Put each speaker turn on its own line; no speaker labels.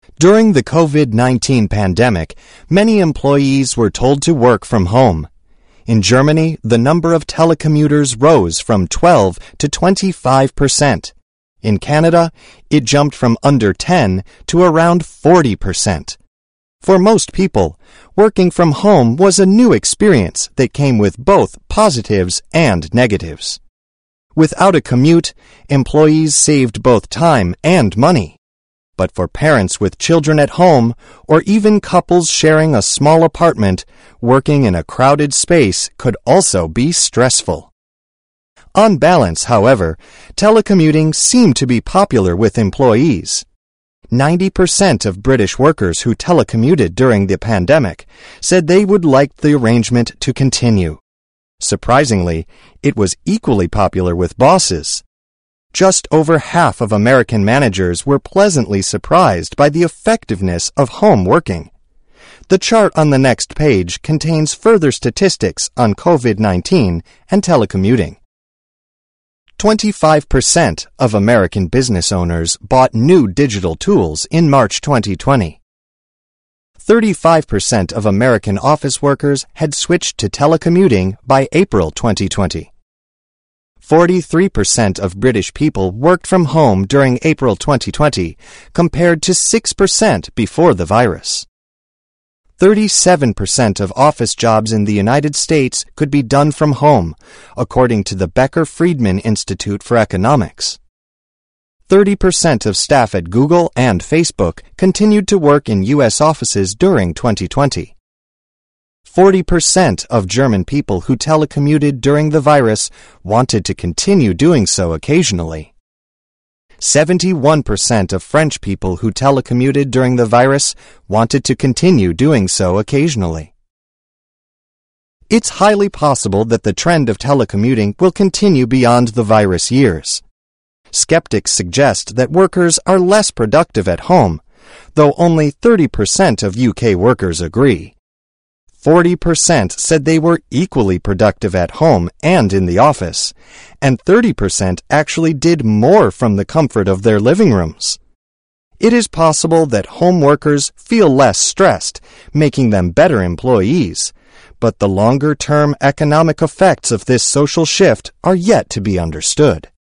During the COVID-19 pandemic, many employees were told to work from home. In Germany, the number of telecommuters rose from 12 to 25%. In Canada, it jumped from under 10 to around 40%. For most people, working from home was a new experience that came with both positives and negatives. Without a commute, employees saved both time and money. But for parents with children at home, or even couples sharing a small apartment, working in a crowded space could also be stressful. On balance, however, telecommuting seemed to be popular with employees. 90% of British workers who telecommuted during the pandemic said they would like the arrangement to continue. Surprisingly, it was equally popular with bosses. Just over half of American managers were pleasantly surprised by the effectiveness of home working. The chart on the next page contains further statistics on COVID-19 and telecommuting. 25% of American business owners bought new digital tools in March 2020. 35% of American office workers had switched to telecommuting by April 2020. 43% of British people worked from home during April 2020, compared to 6% before the virus. 37% of office jobs in the United States could be done from home, according to the Becker-Friedman Institute for Economics. 30% of staff at Google and Facebook continued to work in U.S. offices during 2020. 40% of German people who telecommuted during the virus wanted to continue doing so occasionally. 71% of French people who telecommuted during the virus wanted to continue doing so occasionally. It's highly possible that the trend of telecommuting will continue beyond the virus years. Skeptics suggest that workers are less productive at home, though only 30% of UK workers agree. 40% said they were equally productive at home and in the office, and 30% actually did more from the comfort of their living rooms. It is possible that home workers feel less stressed, making them better employees, but the longer-term economic effects of this social shift are yet to be understood.